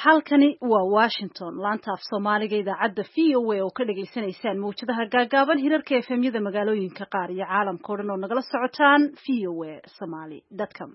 halkani waa Washington laanta af Soomaaliga idaacadda VOA oo ka dhageysanaysaan mowjadaha gaagaaban hirarka FM-yada magaalooyinka qaar iyo caalamka oo dhan oo nagala socotaan voasomali.com.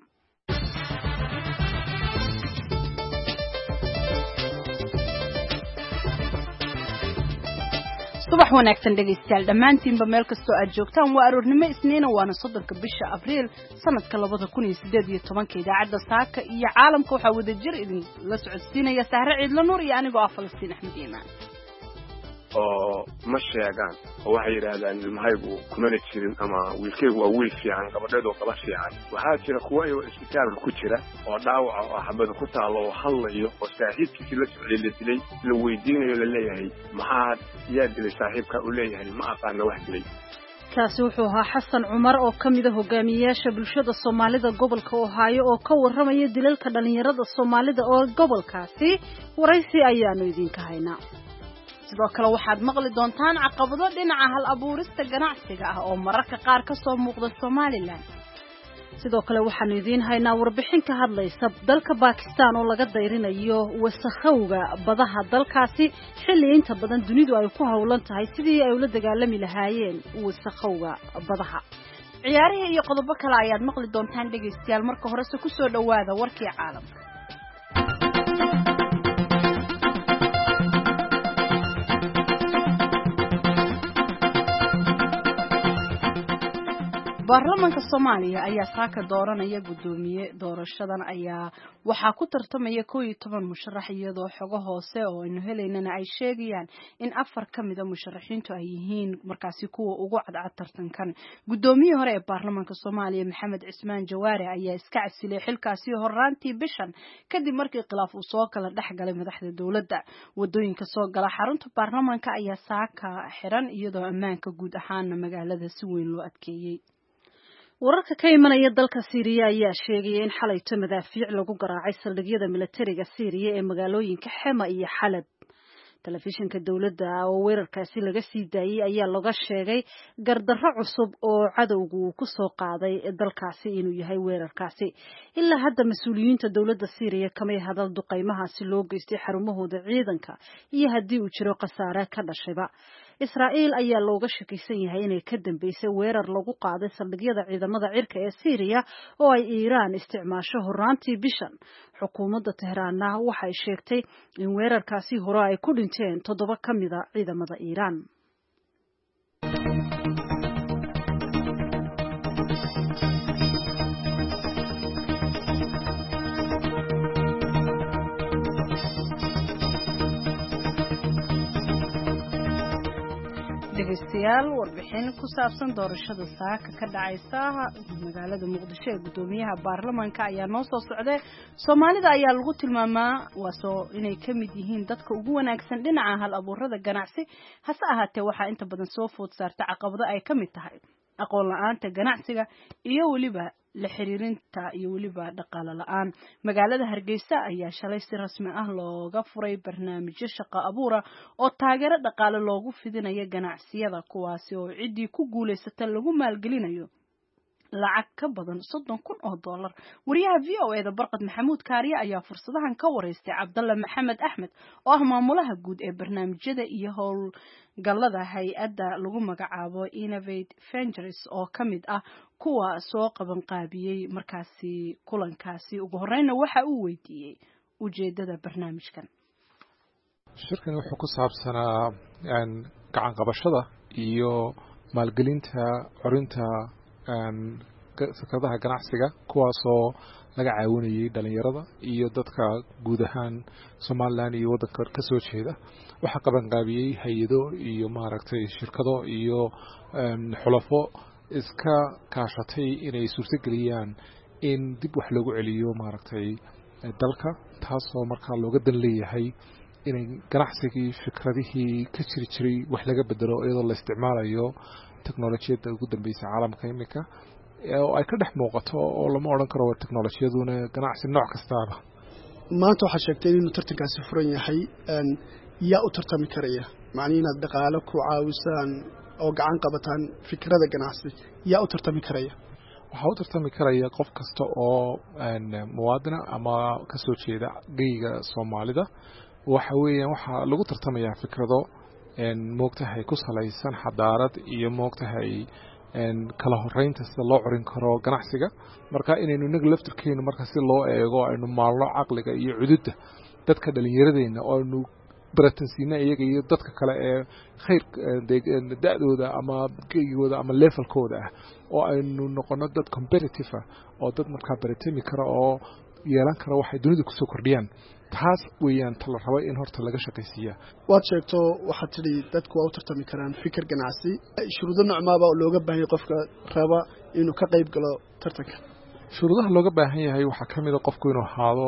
subax wanaagsan dhegeystayaal dhammaantiinba meel kastoo aad joogtaan waa aroornimo isniina waana 3 bisha Abriil sanadka 2018 idaacadda saaka iyo caalamka waxaa wada jir idin la socodsiinaya Sahre Ciidla Nuur iyo anigoo ah Falastiin Axmed Iimaan oo ma sheegaan oo waxay yiraahdaan ilmahaygu kuma jirin ama wiilkaygu waa wiil fiican gabadheedu qaba fiican waxaa jira kuwa ay isbitaalka ku jira oo dhaawac oo xabad ku taalo oo hadlayo oo saaxiibkiisa la socday la dilay la weydiinayo la leeyahay maxaa yaa dilay saaxiibka uu leeyahay ma aqaan wax dilay kaasi wuxuu ahaa Xasan Cumar oo kamid ah hogaamiyaasha bulshada Soomaalida gobolka Ohio oo ka waramaya dilalka dhalinyarada Soomaalida oo gobolkaasi waraysi ayaanu idinka haynaa sidoo kale waxaad maqli doontaan caqabado dhinaca hal abuurista ganacsiga ah oo mararka qaar ka soo muuqda Soomaaliland sidoo kale waxaan idin haynaa warbixin ka hadlaysa dalka Pakistan oo laga dayrinayo wasakhowga badaha dalkaasi xilli inta badan dunidu ay ku hawlan tahay sidii ay ula dagaalami lahaayeen wasakhowga badaha ciyaaraha iyo qodobo kale ayaad maqli doontaan dhageystayaal marka hore ku soo dhawaada warkii caalamka baarlamaanka Soomaaliya ayaa saaka dooranaya gudoomiye doorashadan ayaa waxa ku tartamaya 11 musharax iyadoo xogo hoose oo aynu helaynana ay sheegayaan in 4 kamid ah musharaxiintu ay yihiin markaasi kuwa ugu cadcad tartankan gudoomiye hore ee baarlamaanka Soomaaliya Maxamed Cismaan Jawaare ayaa iska casilay xilkaasi horaantii bishan kadib markii khilaaf uu soo kala dhaxgalay madaxda dawladda wadooyinka soo gala xarunta baarlamaanka ayaa saaka xiran iyadoo ammaanka guud ahaan magaalada si weyn loo adkeeyay wararka ka imanaya dalka Syria ayaa sheegay in xalayto madaafiic lagu garaacay saldhigyada militariga Syria ee magaalooyinka Hama iyo Halab telefishinka dawladda oo weerarkaasi laga sii daayay ayaa laga sheegay gardarro cusub oo cadowgu ku soo qaaday dalkaasi inuu yahay weerarkaasi ilaa hadda mas'uuliyiinta dawladda Syria kamay hadal duqeymahaasi loo geystay xarumahooda ciidanka iyo haddii uu jiro khasaare ka dhashayba Israa'iil ayaa looga shakiysan yahay inay ka dambeysay weerar lagu qaaday saldhigyada ciidamada cirka ee Syria oo ay Iiraan isticmaasho horaantii bishan xukuumadda Tehraanna waxay sheegtay in weerarkaasi hore ay ku dhinteen 7 kamid ah ciidamada Iiraan dhegeystayaal warbixin ku saabsan doorashada saaka ka dhacaysa magaalada Muqdisho ee gudoomiyaha baarlamaanka ayaa noo soo socday Soomaalida ayaa lagu tilmaamaa waasoo inay ka mid yihiin dadka ugu wanaagsan dhinaca hal abuurada ganacsi hase ahaatee waxaa inta badan soo food saarta caqabado ay ka mid tahay aqoon la'aanta ganacsiga iyo waliba la xiriirinta iyo waliba dhaqaale la'aan magaalada Hargeysa ayaa shalay si rasmi ah looga furay barnaamijyo shaqo abuura oo taageero dhaqaale loogu fidinayo ganacsiyada kuwaasi oo cidii ku guuleysata lagu maalgelinayo lacag ka badan $30,000 wariyaha VOA-da Barqad Maxamuud Kaariye ayaa fursadahan ka wareystay Cabdalla Maxamed Axmed oo ah maamulaha guud ee barnaamijyada iyo howlgallada hay'adda lagu magacaabo Innovate Ventures oo kamid ah kuwa soo qaban qaabiyay markaasi kulankaasi ugu horeyna waxa uu weydiiyay ujeedada barnaamijkan shirkan wuxuu ku saabsanaa gacan qabashada iyo maalgelinta corinta fikradaha ganacsiga kuwaasoo laga caawinayay dhalinyarada iyo dadka guud ahaan Soomaaliland iyo waddanka ka soo jeeda waxa qaban qaabiyay hay'ado iyo maaragtay shirkado iyo xulafo iska kaashatay inay suurtageliyaan in dib wax loogu celiyo maaragtay dalka taasoo markaa looga dan leeyahay inay ganacsigii fikradihii ka jiray wax laga bedelo iyadoo la isticmaalayo teknolojiyada ugu dambeysay caalamka imika oo ay ka dhex muuqato oo lama oran karo waa teknolojiyaduna ganacsi nooc kastaaba maanta waxa sheegtay inuu tartankaasi furan yahay yaa u tartami karaya macnaheedu inaad dhaqaale ku caawisaan oo gacan qabataan fikrada ganacsi yaa u tartami karaya waxaa u tartami karaya qof kasta oo muwaadina ama kasoo jeeda geyga Soomaalida waxa weeyaan waxa lagu tartamayaa fikrado moogtahay ku salaysan xadaarad iyo moogtahay kala horeynta sida loo corin karo ganacsiga marka inaynu inaga laftirkeenu marka si loo eego aynu maalno caqliga iyo cududda dadka dhalinyaradeena oo aynu baratansiina iyaga iyo dadka kale ee khayr da'dooda ama geygooda ama levelkooda ah oo aynu noqono dad competitive oo dad markaa baratami kara oo yeelan kara waxay dunida kusoo kordhiyaan taas weeyaan tala rabay in horta laga shaqaysiiya waad sheegto waxaad tidhi dadku waa u tartami karaan fikir ganacsi shuruudo noocmaaba looga baahan yahay qofka raba inuu ka qayb galo tartanka shuruudaha looga baahan yahay waxaa ka mid a qofku inuu ahaado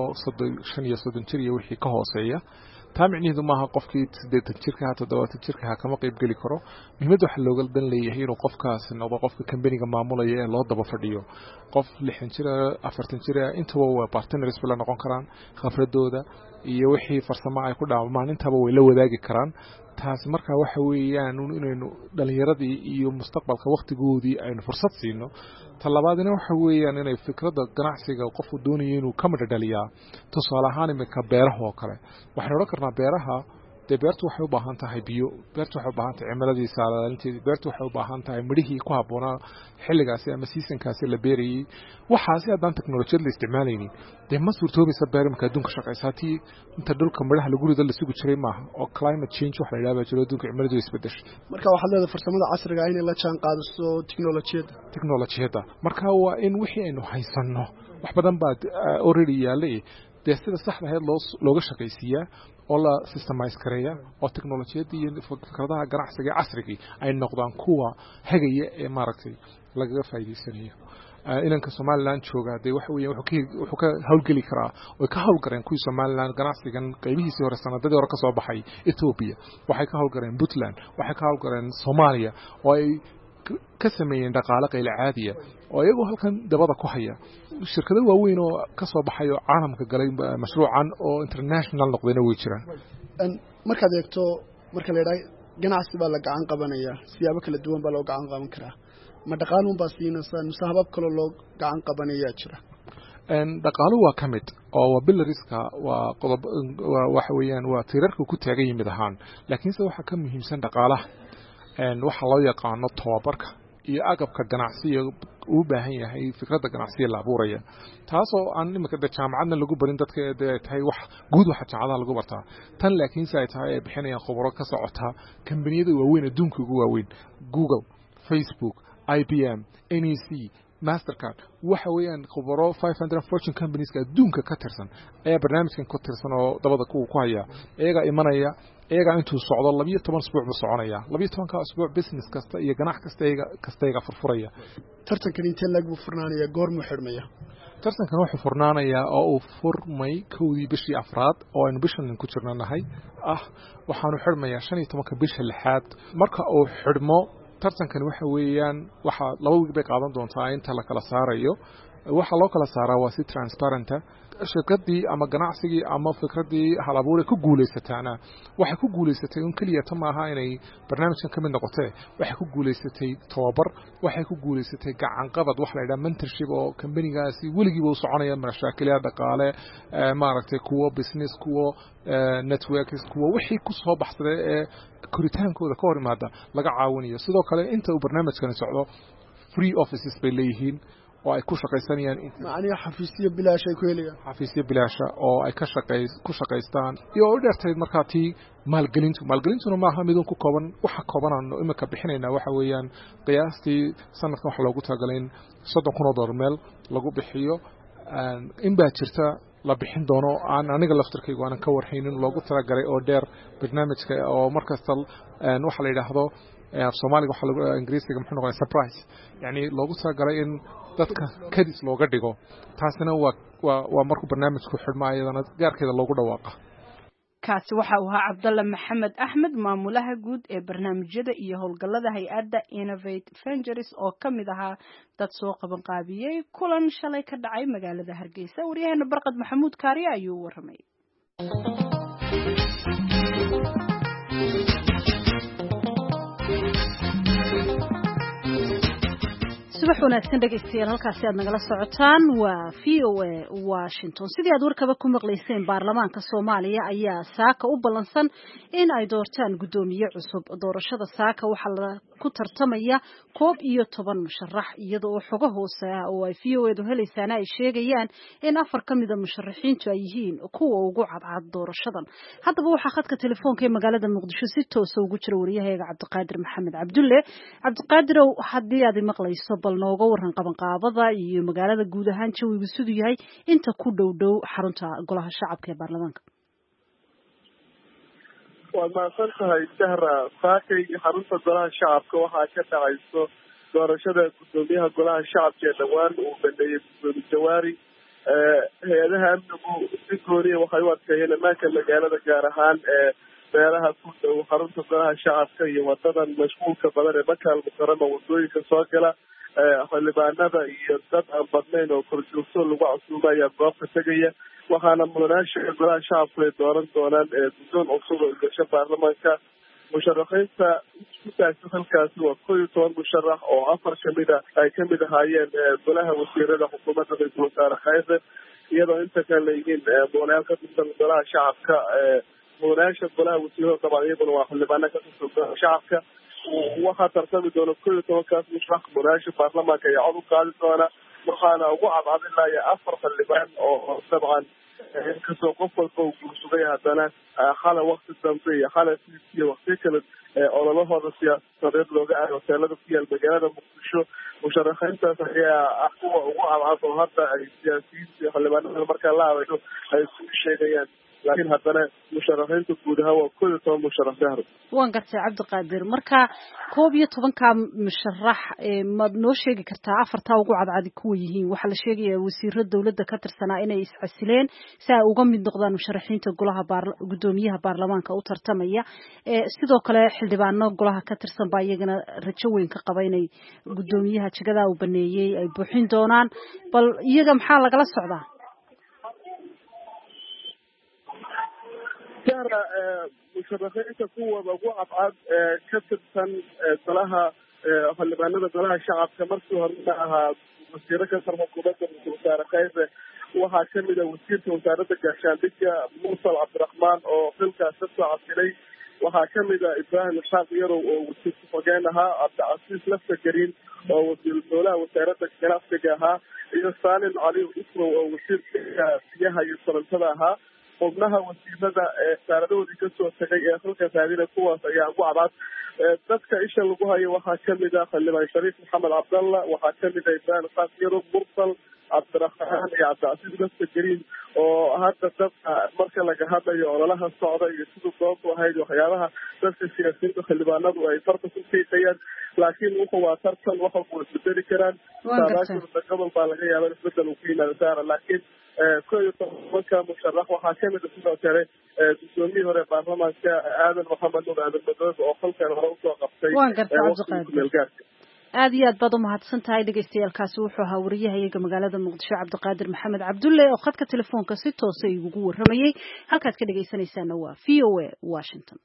35 jir iyo wixii ka hooseeya taa micnaheedu maaha qofkii 80 jirka 70 jirka kama qayb gali karo muhiimadu waxa looga dan leeyahay inuu qofkaas noqdo qofka company-ga maamulaya ee loo daba fadhiyo qof 60 jir 40 jir intaba waa partners la noqon karaan khafradooda iyo wixii farsamo ay ku dhaamaan intaba way la wadaagi karaan taas marka waxa weeyaan inaynu dhalinyaradii iyo mustaqbalka waqtigoodii aynu fursad siino talabaadina waxa weeyaan inay fikrada ganacsiga qofku doonayo inuu ka madhaliyaa tusaale ahaan imika beeraha oo kale waxaan oran karnaa beeraha beertu waxay u baahan tahay biyo beertu waxay u baahan tahay cimiladiisa ilaalinteeda beertu waxay u baahan tahay midhihii ku habboonaa xilligaasi ama seasonkaasi la beerayay waxaasi haddaan teknolojiyad la isticmaalaynin dee ma suurtoobaysa beer marka adduunka shaqaysaatii inta dhulka midhaha lagu rido la sugi jiray maaha oo climate change waxa la yidhahdaa jiro adduunka cimiladu isbedeshay marka waxaad leedahay farsamada casriga ah inay la jaan qaadiso teknolojiyadda marka waa in wixii aynu haysanno wax badan baa already yaallay dee sida saxda ahayd looga shaqaysiiyaa oo la systemize kareeya oo teknolojiyadda iyo fikradaha ganacsiga casriga ay noqdaan kuwa hagaya ee maaragtay lagaga faa'iideysanayo inanka Somaliland jooga de waxa weeyaan wuxuu ka hawlgeli karaa oo ka hawlgareen kuwii Somaliland ganacsigan qaybihiisii hore sanadadii hore ka soo baxay Ethiopia waxay ka hawlgareen Puntland waxay ka hawlgareen Soomaaliya oo ay ka sameeyeen dhaqaale qayl caadiya oo iyagu halkan dabada ku haya shirkado waaweyn oo ka soo baxay oo caalamka galay mashruucan oo international noqdayna way jiraan markaad eegto marka la yiraahdo ganacsi baa la gacan qabanaya siyaabo kala duwan baa loo gacan qaban karaa ma dhaqaaluhu baa siinaysan mise habab kale loo gacan qabanaya jira dhaqaaluhu waa ka mid oo waa billariska waa qodob waxa weeyaan waa tiirarka ku taagan yimid ahaan laakiinse waxa ka muhiimsan dhaqaalaha waxa loo yaqaano tababarka iyo agabka ganacsiga uu baahan yahay fikradda ganacsiga la abuuraya taasoo aan imika jaamacadna lagu barin dadka ee tahay wax guud waxa jaamacadaha lagu bartaa tan laakiin ay tahay ay bixinayaan khubaro ka socota kambaniyada waaweyn adduunka ugu waaweyn Google Facebook IBM NEC Mastercard waxa weeyaan khubaro 500 Fortune companies ka adduunka ka tirsan ayaa barnaamijkan ku tirsan oo dabada ku haya iyaga imanaya iyaga intuu socdo 12 usbuuc buu soconaya 12 usbuuc business kasta iyo ganac kasta iyaga furfuraya tartankan inta lagu furnaanaya goorma xirmaya tartankan wuxuu furnaanaya oo uu furmay koodii bishii afraad oo aynu bishan ku jirnaanahay waxaanu xirmaya 15 bisha lixaad marka uu xirmo tartankan waxa weeyaan waxa laba week bay qaadan doontaa inta la kala saarayo waxa loo kala saaraa waa si transparent shirkadii ama ganacsigii ama fikradii hal abuure ku guuleysataana waxa ku guuleysatay in kaliya tamaaha inay barnaamijkan kamid noqotay waxa ku guuleysatay tababar waxa ku guuleysatay gacan qabad wax la yiraahdo mentorship oo company-gaasi weligiiba u soconaya mashaakilada dhaqaale maaragtay kuwa business kuwa networks kuwa wixii ku soo baxsaday ee koritaankooda ka hor imaada laga caawinayo sidoo kale inta uu barnaamijkan socdo free offices bay leeyihiin oo ay ku shaqaysanayaan macnaheedu xafiisyo bilaash ay ku helayaan xafiisyo bilaash oo ay ku shaqaystaan iyo u dheertayd markaa tii maalgelintuna maaha midun ku kooban waxa koobanano imika bixinayna waxa weeyaan qiyaastii sanadkan waxa loogu talagalay in $30,000 meel lagu bixiyo in baa jirta la bixin doono aan aniga laftarkaygu aan ka warhaynin loogu talagalay oo dheer barnaamijka oo markasta waxa la yiraahdo Soomaaliga waxa lagu Ingiriisiga muxuu noqday surprise yani loogu talagalay in dadka kadis looga dhigo taasina waa markuu barnaamijku xidhmaayadana gaarkeeda loogu dhawaaqa kaasi waxa uu ahaa Cabdalla Maxamed Axmed maamulaha guud ee barnaamijyada iyo howlgallada hay'adda Innovate Ventures oo kamid ahaa dad soo qaban qaabiyay kulan shalay ka dhacay magaalada Hargeysa wariyahana Barqad Maxamuud Kaariye ayuu waramay subax wanaagsan dhegeystayaal halkaasi aad nagala socotaan waa VOA Washington sidii aad warkaba ku maqlayseen baarlamaanka Soomaaliya ayaa saaka u ballansan in ay doortaan gudoomiye cusub doorashada saaka waxa la ku tartamaya 11 musharax iyadoo xogo hoose ah oo ay VOA-du helaysaan ay sheegayaan in 4 kamid ah musharaxiintu ay yihiin kuwa ugu cadcad doorashadan haddaba waxa khadka telefoonka ee magaalada Muqdisho si toos ah ugu jira wariyahayaga Cabdiqaadir Maxamed Cabdulle Cabdiqaadir haddii aad maqlayso bal nooga waran qabanqaabada iyo magaalada guud ahaan jawigu siduu yahay inta ku dhow xarunta golaha shacabka ee baarlamaanka waa maasantahay Sahra saakay xarunta golaha shacabka waxaa ka dhacayso doorashada gudoomiyaha golaha shacabka ee dhawaan uu bandhigay gudoomiye Jawaari hay'adaha amnigu si gooniya waxay u adkeeyeen ammaanka magaalada gaar ahaan meelaha ku dhow xarunta golaha shacabka iyo wadadan mashquulka badan ee Makaal Mukarrama wadooyinka soo gala xildhibaanada iyo dad aan badnayn oo korjoogto lagu casuumaya goobta tegaya waxaana mudanaasha golaha shacabka ay dooran doonaan guddoon cusub oo gasha baarlamaanka musharaxiinta isku taagsan halkaasi waa 11 musharax oo 4 kamid ah ay kamid ahaayeen golaha wasiirada xukuumadda ra'iisul wasaare Khayre iyadoo inta kale yihiin mudanayaal ka tirsan golaha shacabka mudanaasha golaha wasiirada dabcan iyaguna waa xildhibaano ka tirsan golaha shacabka waxaa tartami doona 11 kaas musharax mudanaasha baarlamaanka ayaa cod u qaadi doona waxaana ugu cadcadinaya 4 xildhibaan oo dabcan inkastoo qof walba uu guursugay haddana xalay waqti dambe iyo xalay iyo waqti kale ololahooda siyaasadeed looga aaday hoteelada ku yaal magaalada Muqdisho musharaxiintaas ayaa ah kuwa ugu cadcad oo hadda ay siyaasiyiinta xildhibaanada markaa la hadlayo ay isku sheegayaan laakiin haddana musharaxiinta guud ahaan waa 11 musharax Sahra waan gartay Cabdiqaadir marka 11ka musharax ma noo sheegi kartaa afarta ugu cadcad kuwa yihiin waxa la sheegaya wasiirada dawladda ka tirsanaa inay iscasileen si ay uga mid noqdaan musharaxiinta golaha gudoomiyaha baarlamaanka u tartamaya sidoo kale xildhibaano golaha ka tirsan baa iyagana rajo weyn ka qaba inay gudoomiyaha jagada u baneeyay ay buuxin doonaan bal iyaga maxaa lagala socdaa Sahra musharaxiinta kuwooda ugu cadcad ka tirsan golaha xildhibaanada golaha shacabka markii hore ahaa wasiiro ka tirsan xukuumadda ra'iisul wasaare Khayre waxaa kamid ah wasiirka wasaaradda gaashaandhigga Mursal Cabdiraxmaan oo xilkaas ka soo casilay waxaa kamid ah Ibrahim Ishaaq Yarow oo wasiir ku-xigeen ahaa Cabdicasiis Laftagerin oo wasiir dowlaha wasaaradda ganacsiga ahaa iyo Saalim Cali Isrow oo wasiirka biyaha iyo korontada ahaa xubnaha wasiirada saaradoodii kasoo tagay ee halka raadina kuwaas ayaa ugu cadcad dadka isha lagu hayo waxaa kamid ah xildhibaan Shariif Maxamed Cabdalla waxaa kamid ah Ibrahim Ishaaq Yarow Mursal Cabdiraxmaan iyo Cabdicasiis Laftagerin oo hadda dadka marka laga hadlayo ololaha socda iyo sidoo doontu ahayd waxyaabaha dadka siyaasiyiinta xildhibaanadu ay farta ku siiyayaan laakiin wuxuu waa tartan waxa uu isbedeli karaan saadaasha gobol baa laga yaabaa isbedel uu ku yimaado Sahra laakiin 11 musharax waxaa kamid ah sidoo kale gudoomiyihii hore baarlamaanka Aadan Maxamed Nuur Aadan Madoobe oo halkan hore usoo qabtay aad iyo aad baad u mahadsan tahay dhegeystayaaalkaasi wuxuu ahaa wariyahayaga magaalada Muqdisho Cabdiqaadir Maxamed Cabdulle oo khadka telefoonka si toos ah ugu waramayay halkaad ka dhageysanaysaana waa VOA Washington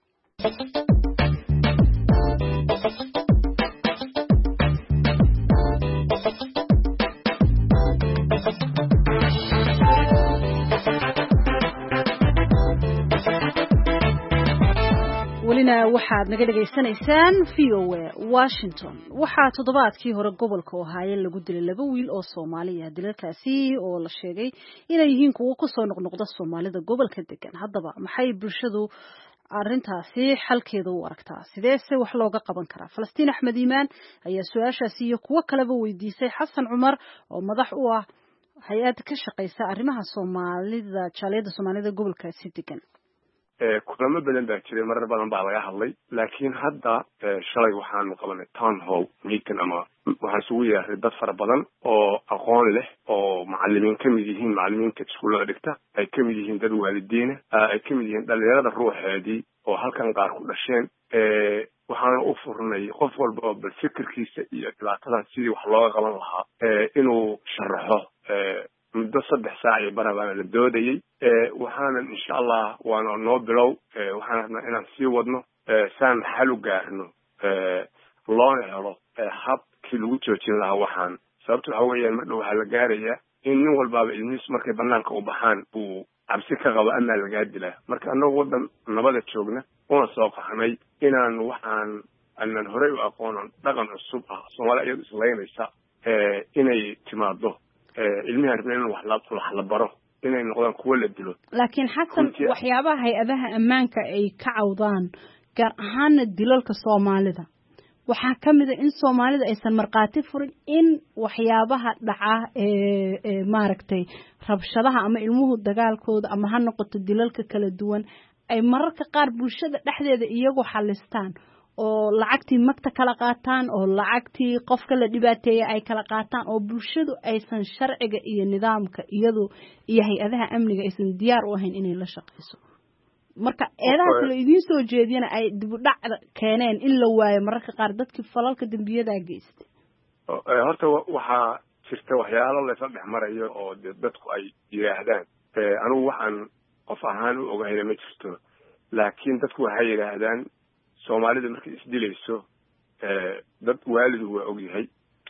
welina waxaad naga dhageysanaysaan VOA Washington waxaa toddobaadkii hore gobolka Ohio lagu dilay 2 wiil oo Soomaali ah dilalkaasi oo la sheegay inay yihiin kuwa ku soo noqnoqda Soomaalida gobolka degan haddaba maxay bulshadu arrintaasi xalkeeda u aragtaa sideese wax looga qaban karaa Falastiin Axmed Iimaan ayaa su'aashaasi iyo kuwa kaleba weydiisay Xasan Cumar oo madax u ah hay'ad ka shaqeysa arrimaha Soomaalida jaaliyada Soomaalida gobolkaasi degan kulamo badan baa jiray marar badan baa laga hadlay laakiin hadda shalay waxaanu qabanay town hall meeting ama waxaan isugu yeeray dad fara badan oo aqoon leh oo macallimiin kamid yihiin macallimiinta iskuulada dhigta ay kamid yihiin dad waalidiin ay kamid yihiin dhalinyarada ruuxeedii oo halkan qaar ku dhasheen waxaana u furnay qof walba oo bal fikirkiisa iyo dhibaatadan sidii wax looga qaban lahaa inuu sharaxo muddo 3 saac iyo barabaana la doodayay waxaanan insha Allah waana noo bilow waxaan rabnaa inaan sii wadno saan xal u gaarno loo helo hab dadkii lagu joojin lahaa waxaan sababta waxa weeyaan mar dhow waxaa la gaarayaa in nin walbaaba ilmihiisu markay banaanka u baxaan uu cabsi ka qabo amaa lagaa dilaa marka annagu waddan nabada joogna una soo qaxnay inaan waxaan aanan horey u aqoonan dhaqan cusub ah soomaali iyadu islaynaysa inay timaado ilmihi rabna in wax la baro inay noqdaan kuwo la dilo laakiin xasan waxyaabaha hay-adaha ammaanka ay ka cawdaan gaar ahaana dilalka soomaalida waxaa ka mid a in soomaalida aysan markhaati furin in waxyaabaha dhaca maaragtay rabshadaha ama ilmuhu dagaalkooda ama ha noqoto dilalka kala duwan ay mararka qaar bulshada dhexdeeda iyagu xalistaan oo lacagtii magta kala qaataan oo lacagtii qofka la dhibaateeyey ay kala qaataan oo bulshadu aysan sharciga iyo nidaamka iyadu iyo hay-adaha amniga aysan diyaar u ahayn inay la shaqayso marka eedaha kale idiin soo jeediyana ay dib u dhac keeneen in la waayo mararka qaar dadkii falalka dembiyadaa geystay horta waxaa jirta waxyaalo laysla dhex marayo oo dadku ay yidhaahdaan anigu waxaan qof ahaan u ogahayna ma jirto laakiin dadku waxay yidhaahdaan soomaalida markay isdilayso dad waalidu waa ogyahay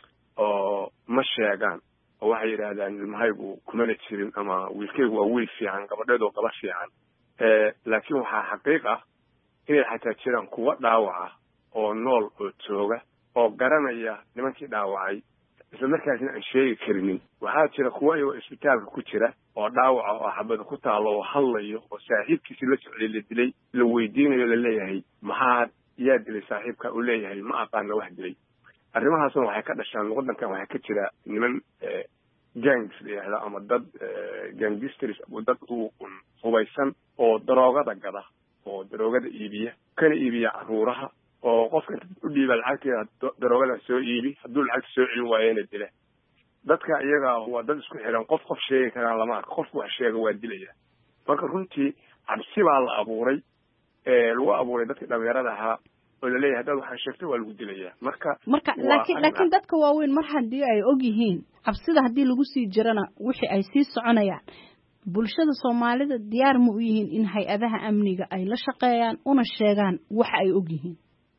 oo ma sheegaan oo waxay yidhaahdaan ilmahaygu kumana jirin ama wiilkaygu waa wiil fiican gabadheedoo gaba fiican laakiin waxaa xaqiiq ah inay xataa jiraan kuwa dhaawaca oo nool oo jooga oo garanaya nimankii dhaawacay isla markaasna aan sheegi karinin waxaa jira kuwa iyagoo isbitaalka ku jira oo dhaawaca oo xabada ku taalo oo hadlayo oo saaxiibkiisi la socday la dilay la weydiinayo laleeyahay maxaa yaa dilay saaxiibka uu leeyahay ma aqaana wax dilay arrimahaasna waxay ka dhashaan waddankan waxaa ka jira niman gangs la yidhahda ama dad gangsters dad hubaysan oo daroogada gada oo daroogada iibiya kana iibiya caruuraha oo qofka u dhiiba lacagteeda daroogada soo iibi hadduu lacagta soo celin waayena dila dadka iyaga waa dad isku xiran qof sheegi karaan lama arko qofku wax sheega waa dilaya marka runtii cabsi baa la abuuray lagu abuuray dadkii dhalinyarada ahaa oo laleeyahay haddaad waxaa sheegtay waa lagu dilayaa marka laakiin dadka waaweyn mar haddii ay og yihiin cabsida haddii lagu sii jirana wixii ay sii soconayaan bulshada soomaalida diyaar ma u yihiin in hay-adaha amniga ay la shaqeeyaan una sheegaan waxa ay og yihiin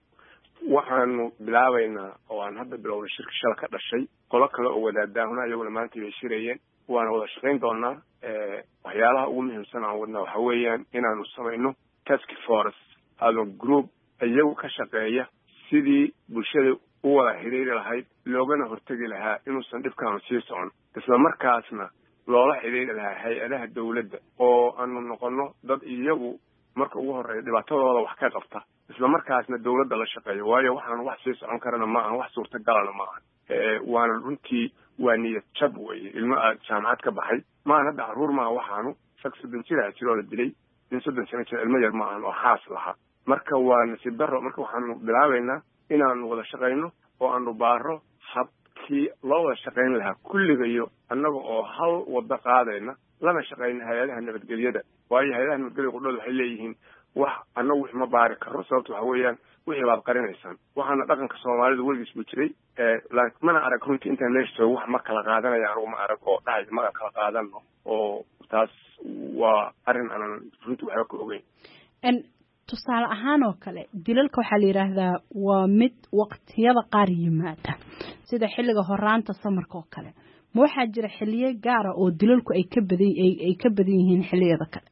waxaanu bilaabaynaa oo aan hadda bilownay shirka shala ka dhashay qolo kale oo wadaadaahuna iyaguna maanta bay shirayeen waana wada shaqayn doonaa waxyaalaha ugu muhiimsan aan wadnaa waxa weeyaan inaanu samayno task force ado group iyagu ka shaqeeya sidii bulshada u wada xidhiiri lahayd loogana hortegi lahaa inuusan dhibkaanu sii socon isla markaasna loola xidhiiri lahaa hay-adaha dawladda oo aanu noqono dad iyagu marka ugu horreeya dhibaatadooda wax ka qabta isla markaasna dawladda la shaqeeyo waayo waxaan wax sii socon karana ma ahan wax suurtagalana ma ahan waana runtii waa niyad jab weye ilmo aad jaamacad ka baxay maahan hadda caruur maaha waxaanu shag 30 jir ah jiroo la dilay nin 30 sano jir ilmo yar ma ahan oo xaas lahaa marka waa nasiib darro marka waxaanu bilaabaynaa inaanu wada shaqayno oo aanu baaro habkii loo wada shaqayn lahaa kulligayo annaga oo hal wada qaadayna lana shaqayna hay-adaha nabadgelyada waayo hay-adaha nabadgelyada qudhooda waxay leeyihiin wax annagu wix ma baari karno sababta waxa weeyaan wixii baad qarinaysaan waxaana dhaqanka soomaalida weligiis buu jiray mana arag runtii intaan meesha joogo wax ma kala qaadanaya anugu ma arag oo dhahay maga kala qaadano oo taas waa arrin aanan runtii waxba ka ogeyn tusaale ahaan oo kale dilalka waxaa la yidhaahdaa waa mid waqtiyada qaar yimaada sida xilliga horaanta samarka oo kale ma waxaa jira xilliyo gaara oo dilalku ay ka badan yihiin xilliyada kale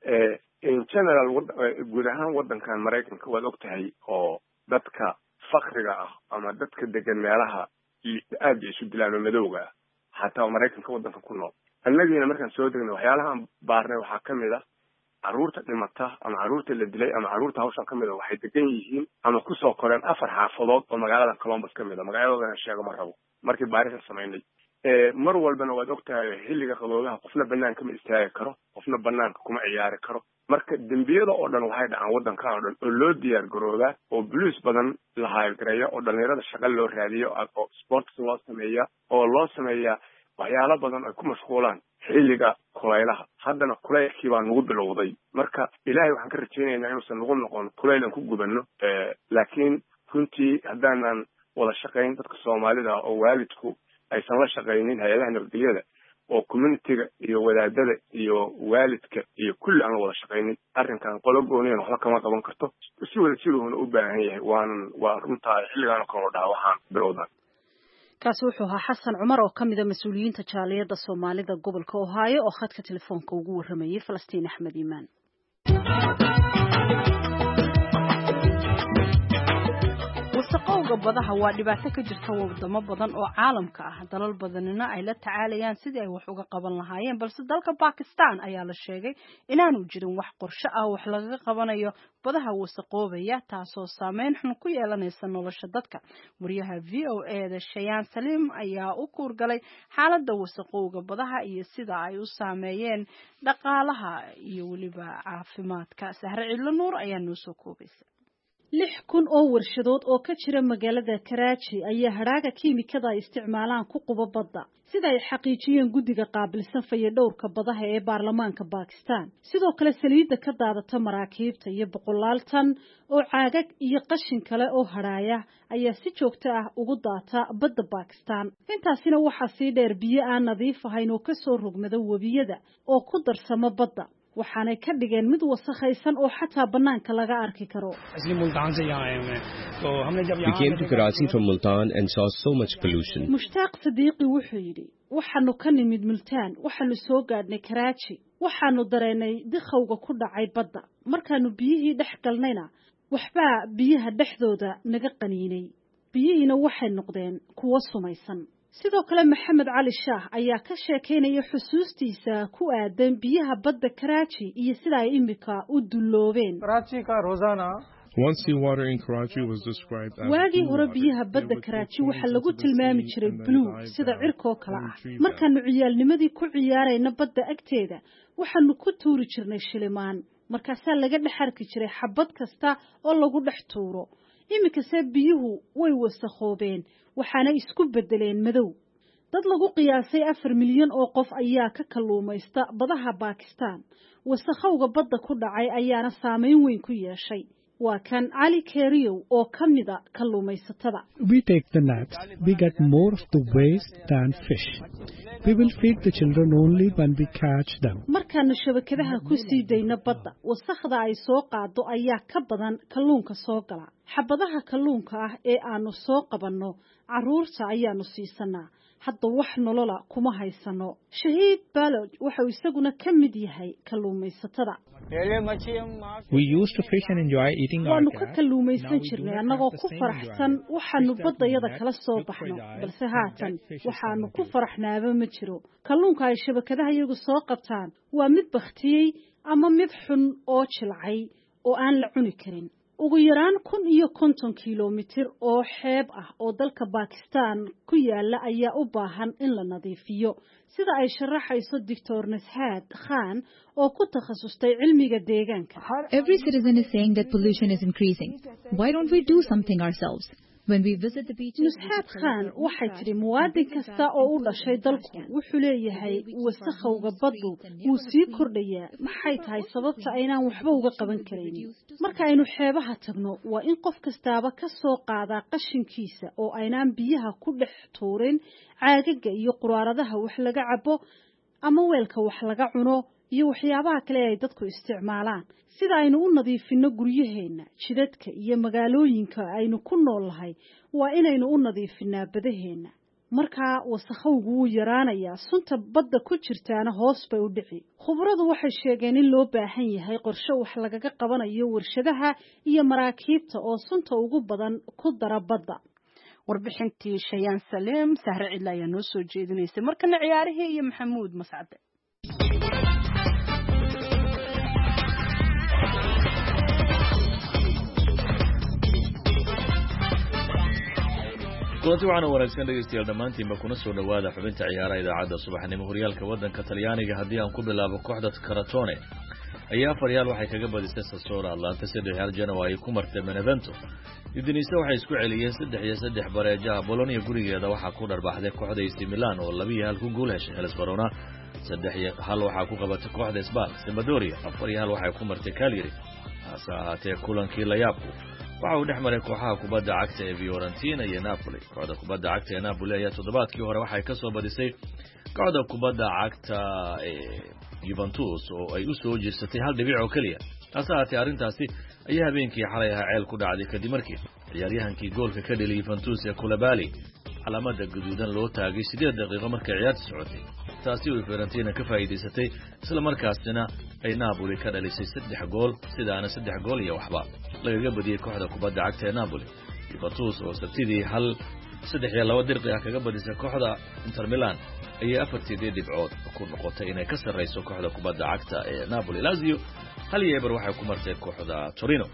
in general guud ahaan waddankan maraykanka waad og tahay oo dadka fakriga ah ama dadka degan meelaha aad bay isu dilaan oo madowga ah xataa maraykanka waddanka ku nool annagiina markaan soo degnay waxyaalahaan baarnay waxaa ka mid ah carruurta dhimata ama carruurta la dilay ama carruurta hawshan ka mid a waxay degan yihiin ama kusoo koreen 4 xaafadood oo magaalada Columbus ka mid a magaaladoodana sheego ma rabo markii baaritaan samaynay mar walbana waad ogtahay xilliga qaboobaha qofna banaanka ma istaagi karo qofna banaanka kuma ciyaari karo marka dembiyada oo dhan waxay dhacaan waddanka oo dhan oo loo diyaar garoobaa oo blues badan la haygareeyo oo dhalinyarada shaqo loo raadiyo oo sports loo sameeya oo loo sameeya waxyaalo badan ay ku mashquulaan xilliga kulaylaha haddana kulaylkii baa nagu bilowday marka ilaahay waxaan ka rajaynaynaa inuusan nagu noqon kulayl aan ku gubanno laakiin runtii haddaanan wada shaqayn dadka soomaalida oo waalidku aysan la shaqaynin hay-adaha nabadgelyada oo communityga iyo wadaadada iyo waalidka iyo kulli aan la wada shaqaynin arrinkan qolo gooniyan waxba kama qaban karto si wada siduuna u baahan yahay waa runtaa xilligaan oo kale oo dhaha waxaan bilowdan kaasi wuxuu ahaa xasan cumar oo ka mid ah mas'uuliyiinta jaaliyadda Soomaalida gobolka Ohio oo khadka telefoonka ugu waramayay Falastiin Axmed Iimaan. wasaqowga badaha waa dhibaato ka jirta wadamo badan oo caalamka ah dalal badanina ay la tacaalayaan sidii ay wax uga qaban lahaayeen balse dalka Pakistan ayaa la sheegay inaanu jirin wax qorshe ah wax laga qabanayo badaha wasaqoobaya taasoo saameyn xun ku yeelanaysa nolosha dadka wariyaha VOA Shayan Salim ayaa u kuurgalay xaaladda wasaqowga badaha iyo sida ay u saameeyeen dhaqaalaha iyo waliba caafimaadka Sahre Cidlo Nuur ayaa noo soo koobaysa 6,000 oo warshadood oo ka jira magaalada Karachi ayaa hadhaaga kiimikada ay isticmaalaan ku quba badda sida ay xaqiijiyeen guddiga qaabilsan fayadhowrka badaha ee baarlamaanka Pakistan sidoo kale saliidda ka daadata maraakiibta iyo boqolaal tan oo caagag iyo qashin kale oo hadhaaya ayaa si joogto ah ugu daata badda Pakistan intaasina waxaa sii dheer biyo aan nadiif ahayn oo ka soo rogmada webiyada oo ku darsama badda waxaanay ka dhigeen mid wasakhaysan oo xataa banaanka laga arki karo. We came to Karachi from Multan and saw so much pollution. Mushtaq Sadiqi wuxuu yidhi waxaanu ka nimid Multan waxaanu soo gaadhnay Karachi waxaanu dareenay dikhawga ku dhacay badda markaanu biyihii dhex galnayna waxbaa biyaha dhexdooda naga qaniinay biyihiina waxay noqdeen kuwo sumaysan sidoo kale Maxamed Cali Shaah ayaa ka sheekeynaya xusuustiisa ku aadan biyaha badda Karachi iyo sida ay imika u duloobeen. Karachi ka rozaana Once the water in Karachi was described as waagii hore biyaha badda Karachi waxa lagu tilmaami jiray blue sida cirkoo kala ah markaanu ciyaalnimadii ku ciyaarayna badda agteeda waxaanu ku tuuri jirnay shilimaan markaasaa laga dhex arki jiray xabad kasta oo lagu dhex tuuro imika se biyuhu way wasakhoobeen waxaana isku bedeleen madow dad lagu qiyaasay 4 milyan oo qof ayaa ka kalluumaysta badaha Pakistan wasakhowga badda ku dhacay ayaana saameyn weyn ku yeeshay waa kan Ali Keriyow oo kamida kalluumaysatada. We take the nets, we get more of the waste than fish. We will feed the children only when we catch them. Markaanu shabakadaha ku sii dayna badda wasakhda ay soo qaado ayaa ka badan kalluunka soo gala xabadaha kalluunka ah ee aanu soo qabanno caruurta ayaanu siisanaa hadda wax nolola kuma haysano Shahiid Baloj waxa uu isaguna ka mid yahay kalluumaysatada. We used to fish and enjoy eating our waanu ka kalluumaysan jirnay annagoo ku faraxsan waxaanu baddayada kala soo baxno balse haatan waxaanu ku faraxnaaba ma jiro kalluunka ay shabakadaha iyagu soo qabtaan waa mid baktiyey ama mid xun oo jilcay oo aan la cuni karin ugu yaraan 150 kilomitir oo xeeb ah oo dalka Pakistan ku yaala ayaa u baahan in la nadiifiyo sida ay sharaxayso Dr. Nashat Khan oo ku takhasustay cilmiga deegaanka. Every citizen is saying that pollution is increasing. Why don't we do something ourselves? When we visit the beaches, Nashat Khan waxay tiri muwaadin kasta oo u dhashay dalku wuxuu leeyahay wasakhowga baddu wuu sii kordhayaa maxay tahay sababta aynaan waxba uga qaban karin marka aynu xeebaha tagno waa in qof kastaaba ka soo qaada qashinkiisa oo aynaan biyaha ku dhex tuurin caagaga iyo quraaradaha wax laga cabo ama weelka wax laga cuno iyo waxyaabaha kale ay dadku isticmaalaan sida aynu u nadiifino guryaheena jidadka iyo magaalooyinka aynu ku noolahay waa inaynu u nadiifinaa badaheena marka wasakhowgu wuu yaraanayaa sunta badda ku jirtaana hoos bay u dhici khubaradu waxay sheegeen in loo baahan yahay qorshe wax lagaga qabanayo warshadaha iyo maraakiibta oo sunta ugu badan ku dara badda warbixintii Shayan Salim Sahre Cidlo ayaa noo soo jeedinaysay markana ciyaarihii iyo Maxamuud Mascade. kulanti waxaana wanaagsan dhegeystayaal dhammaantiinba kuna soo dhowaada xubinta ciyaaraha idaacadda subaxnimo horyaalka waddanka Talyaaniga haddii aan ku bilaabo kooxda Crotone ayaa 4 waxay kaga badisay Sassuolo Atlanta 3 Genoa ay ku martay Benevento Udinese waxay isku celiyeen 3-3 bareejaha Bologna gurigeeda waxaa ku dharbaxday kooxda AC Milan oo 2-2 ku guul heshay Hellas Verona 3-1 waxaa ku qabatay kooxda Spal Sampdoria 4-1 waxay ku martay Cagliari hase ahaatee kulankii la yaabku waxa uu dhexmaray kooxaha kubadda cagta ee Fiorentina iyo Napoli kooxda kubadda cagta ee Napoli ayaa toddobaadkii hore waxay ka soo badisay kooxda kubadda cagta ee Juventus oo ay u soo jeesatay 1 dhibic oo kaliya hase ahaatee arrintaasi ayaa habeenkii xalay ahaa ceel ku dhacday kadib markii ciyaaryahankii goolka ka dhaliyay Juventus ee Koulibaly calaamada gaduudan loo taagay 8 daqiiqo markay ciyaarta socotay taasi oo Fiorentina ka faa'iideysatay isla markaasina ay Napoli ka dhalisay 3 gool sidaana 3 gool iyo waxba lagaga badiyay kooxda kubadda cagta ee Napoli Juventus oo sabtidii 3-2 daqiiqo kaga badisay kooxda Inter Milan ayay 4 dhibcood ku noqotay inay ka sareyso kooxda kubadda cagta ee Napoli Lazio hal yeebar waxay ku martay kooxda Torino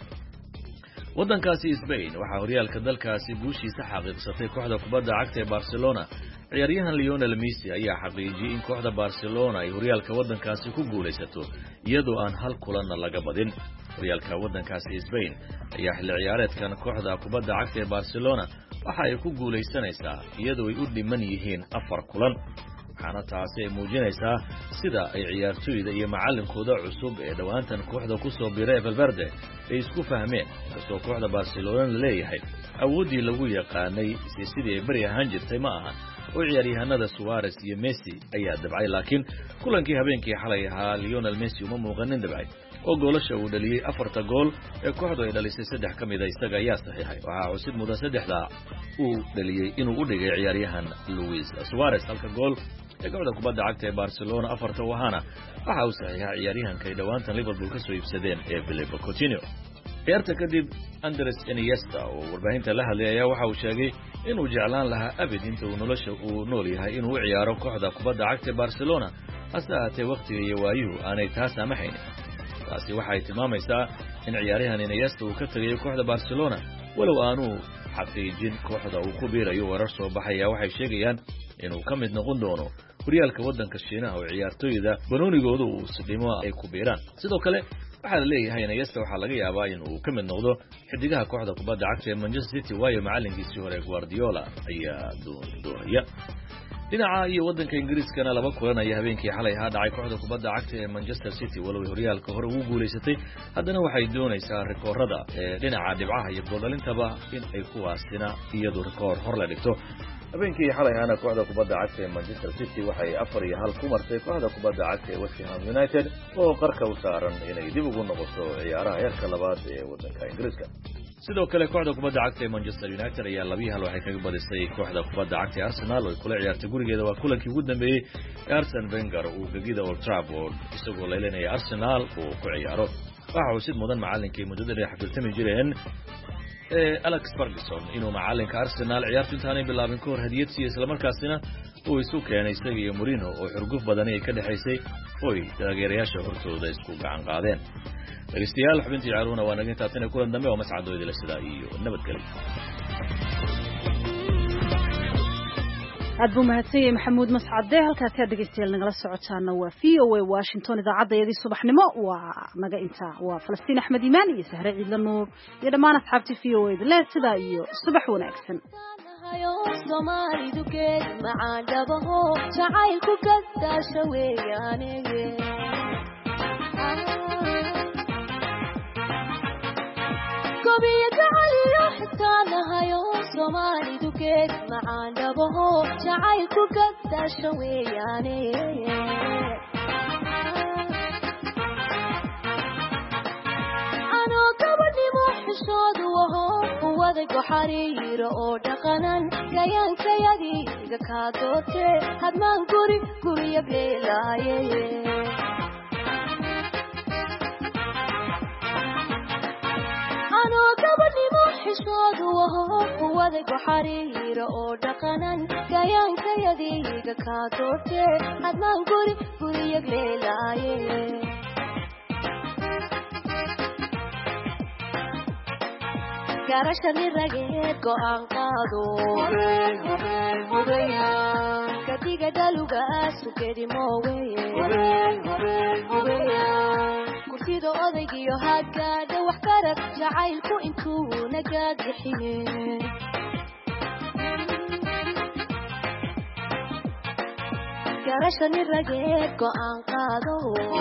waddankaasi Spain waxa horyaalka dalkaasi guushiisa xaqiiqsatay kooxda kubadda cagta ee Barcelona ciyaaryahan Lionel Messi ayaa xaqiijiyay in kooxda Barcelona ay horyaalka waddankaasi ku guuleysato iyadoo aan hal kulan laga badin horyaalka waddankaasi Spain ayaa xilli ciyaareedkan kooxda kubadda cagta ee Barcelona waxa ay ku guuleysanaysaa iyadoo ay u dhiman yihiin 4 kulan waxaana taasi ay muujinaysaa sida ay ciyaartoyda iyo macallinkooda cusub ee dhawaantan kooxda ku soo biiray Valverde ay isku fahmeen kasoo kooxda Barcelona la leeyahay awoodii lagu yaqaanay sidii ay bari ahaan jirtay ma ahan oo ciyaaryahanada Suarez iyo Messi ayaa dabcay laakiin kulankii habeenkii xalay ahaa Lionel Messi uma muuqanin dabcay oo goolasha uu dhaliyay 4 gool ee kooxdu ay dhalisay 3 kamid ah isaga ayaa saxiixay waxa cusub mudo 3da uu dhaliyay inuu u dhigay ciyaaryahan Luis Suarez halka gool ee kooxda kubadda cagta ee Barcelona 4 waxa uu saxiixay ciyaaryahanka ay dhawaantan Liverpool ka soo iibsadeen ee Philippe Coutinho ciyaarta kadib Andres Iniesta oo warbaahinta la hadlay ayaa waxa uu sheegay inuu jeclaan lahaa abid inta uu nolosha uu nool yahay inuu u ciyaaro kooxda kubadda cagta ee Barcelona hase ahaatee waqtiga iyo waayuhu aanay taas saamaxayn taasi waxay tilmaamaysaa in ciyaaryahan Iniesta uu ka tagay kooxda Barcelona walow aanu xaqiijin kooxda uu ku biirayo warar soo baxaya waxay sheegayaan inuu ka mid noqon doono horyaalka waddanka Shiinaha oo ciyaartoyda banoonigoodu uu sidimo ay ku biiraan sidoo kale waxa la leeyahay Iniesta waxa laga yaabaa inuu ka mid noqdo xidigaha kooxda kubadda cagta ee Manchester City waayo macalinkiisii hore Guardiola ayaa doonaya dhinaca iyo waddanka Ingiriiskana 2 kulan ay habeenkii xalay dhacay kooxda kubadda cagta ee Manchester City walow horyaalka hore ugu guuleysatay haddana waxay doonaysaa rikoorada ee dhinaca dhibcaha iyo goolalintaba in ay kuwaasina iyadoo rikoor hor la dhigto habeenkii xalay kooxda kubadda cagta ee Manchester City waxay 4-2 ku martay kooxda kubadda cagta ee West Ham United oo qarka u saaran inay dib ugu noqoto ciyaaraha heerka labaad ee waddanka Ingiriiska sidoo kale kooxda kubadda cagta ee Manchester United ayaa 2-1 waxay kaga badisay kooxda kubadda cagta ee Arsenal oo kula ciyaartay gurigeeda waa kulankii ugu dambeeyay Arsene Wenger uu gagida Old Trafford isagoo leelanaya Arsenal oo ku ciyaaro waxa uu sid mudan macallinkii muddada dheer xafiltami jireen Alex Ferguson inuu macalinka Arsenal ciyaartu intaanay bilaabin ka hor hadiyad siiyay isla markaasina uu isu keenay isaga iyo Mourinho oo xurguf badan ay ka dhaxaysay oo taageerayaasha hortooda isku gacan qaadeen dhageystayaal xubintii ciyaaruna waa naga intaasina kulan dambe oo mas'aadooda la sidaa iyo nabadgelyo aad buu mahadsanyahay maxamuud mascade halkaas ka dhageystayaal nagala socotaana waa VOA Washington idaacaddeedii subaxnimo waa naga inta waa Falastiin Axmed Iimaan iyo Sahre Ciidla Nuur iyo dhammaan asxaabtii VOA la sida iyo subax wanaagsan Soomaalidu geed macaan dhabaho jacaylku ka daasho weeyaanege gobiya jacaylo xitaa nahayo Soomaalidu geed macaan dhabaho jacaylku ka daasho weeyaane anoo gabadhnimo xishoodu waho kuwada goxariiro oo dhaqanan gayaankayadii iga kaa doortee hadmaan guriya beelaaye anoo gabadhnimo xishoodu waho kuwada goxariiro oo dhaqanan gayaankayadii iga kaa doortee hadmaan guriya beelaaye garashani rageed go'aan qaado kadiga daluga sugedi mooweye kurtida odaygiyo hadgaadha wax karag jacaylku intuu nagaad bixine garashani rageed go'aan qaado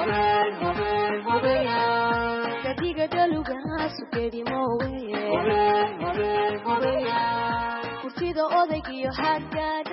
kadiga daluga sugedi mooweye kurtida odaygiyo hadgaadha